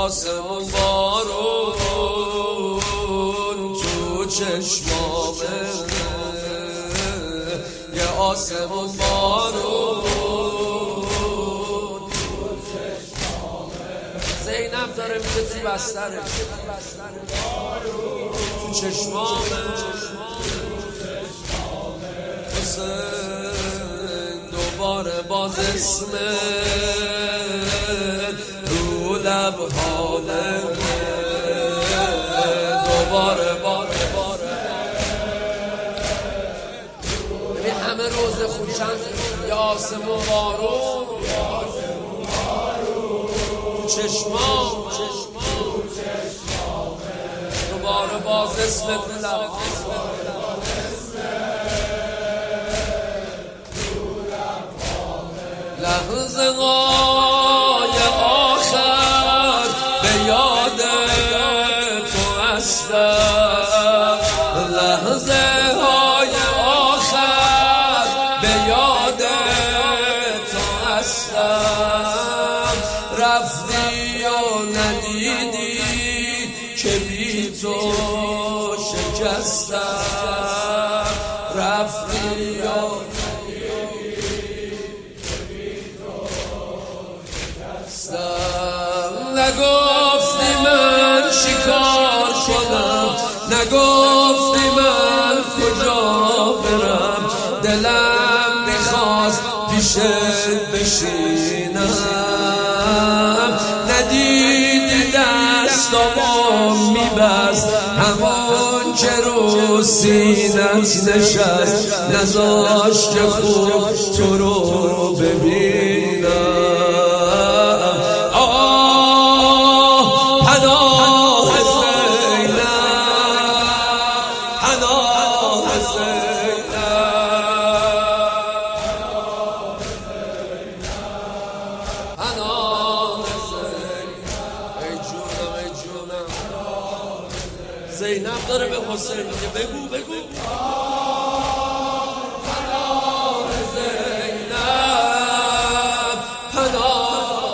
آسمون بارون تو چشمامه، یه آسمون بارون تو چشمامه. زینب داره میگه تو بستره تو چشمامه، دوباره باز اسمه رو لب‌هامه، دوباره ببین همه روز خوشن یا آسمون بارون تو چشمام، دوباره باز اسمت رو لب‌هامه. لحظه های آخر به یاد تو هستم، لحظه های آخر به یاد تو هستم. رفتی و ندیدی که بی تو شکستم، رفتی و نگفتی من شکار کنم، نگفتی من کجا برم، دلم میخواست پیشت بشینم، ندیدی دستامو میبست همون که رو سینت نشست، نذاشت که خوب تو رو ببینم. زینب داره به حسین میگه بگو پناه زینب، پناه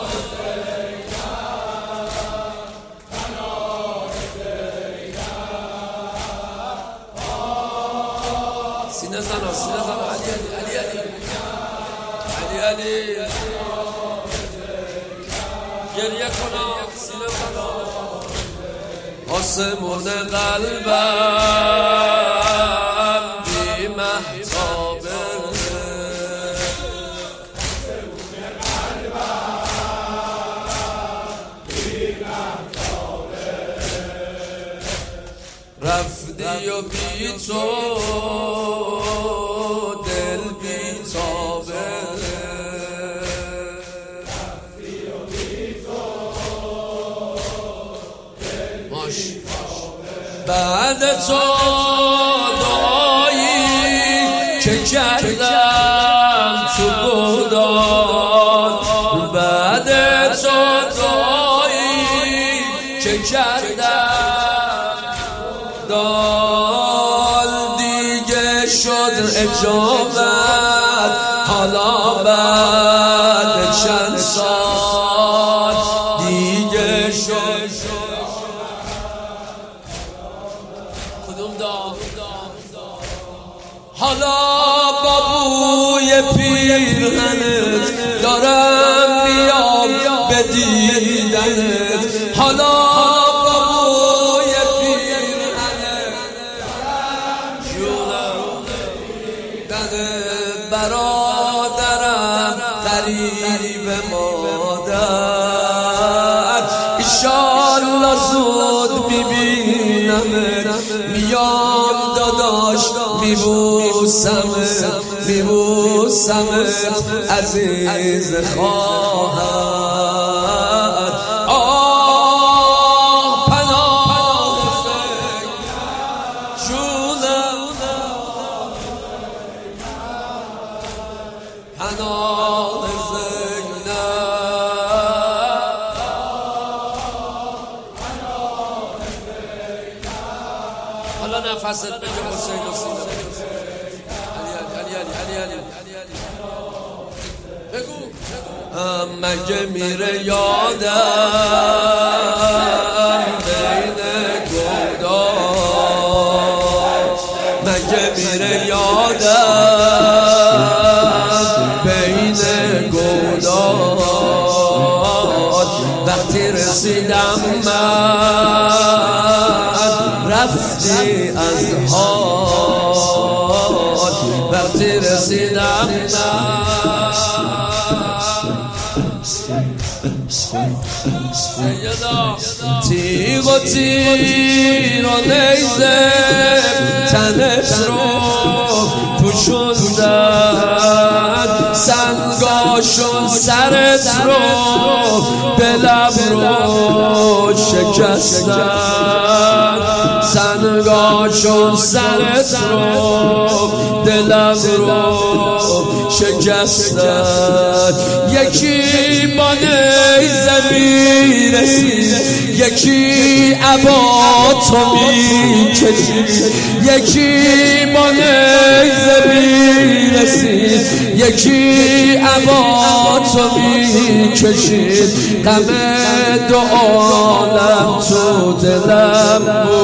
زینب. سینه زنا علی گریه کنم، سینه زنا آسمون قلبم بی مهتابه، رفتی و بی تو دل بی تابه، بعد تو دعایی که کردم تو بودان، بعد تو دعایی که کردم دال دیگه شد اجابت، حالا بعد چند سال دیگه شد حالا با بوی پیرهنت دارم میام به دیدنت، حالا با بوی پیرهنت دارم دیدنت. برادرم غریب مادر، ایشالله زود میبینمت، میام داداش میبوسمت عزیز خواهر. پناه جونم، پناه زینب، حالا نفست بگه حسین و سینه بگو مگه میره یادم وقتی رسیدم من رفتی از حال، وقتی رسیدم من تیغ و تیر و نیزه تنت رو پوشوندن، سنگاشون سرت رو دلم رو شکستن، سنگاشون سرت رو دلم رو شکستن. یکی با نیزه میرسید، یکی عبا تو میکشید، یکی با نیزه میرسید، یکی عبا تو میکشید. غم دو عالم تو دلم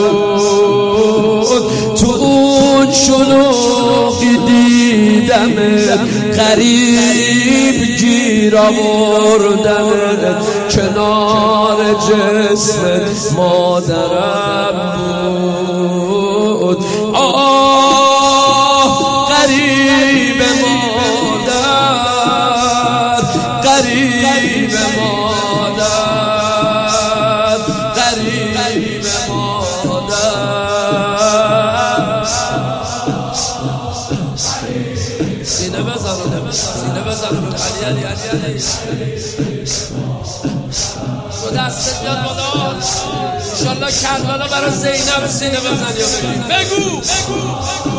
بود، تو اون شلوغی دیدم غریب گیر آوردم کنار جسم مادرم بود. آه غریب مادر، غریب مادر، غریب مادر. سینه بزن، سینه بزن علی علی علی علی. تو دستت بیاد بالا، انشالله کربلا برای زینب سینه بزن یا بگو.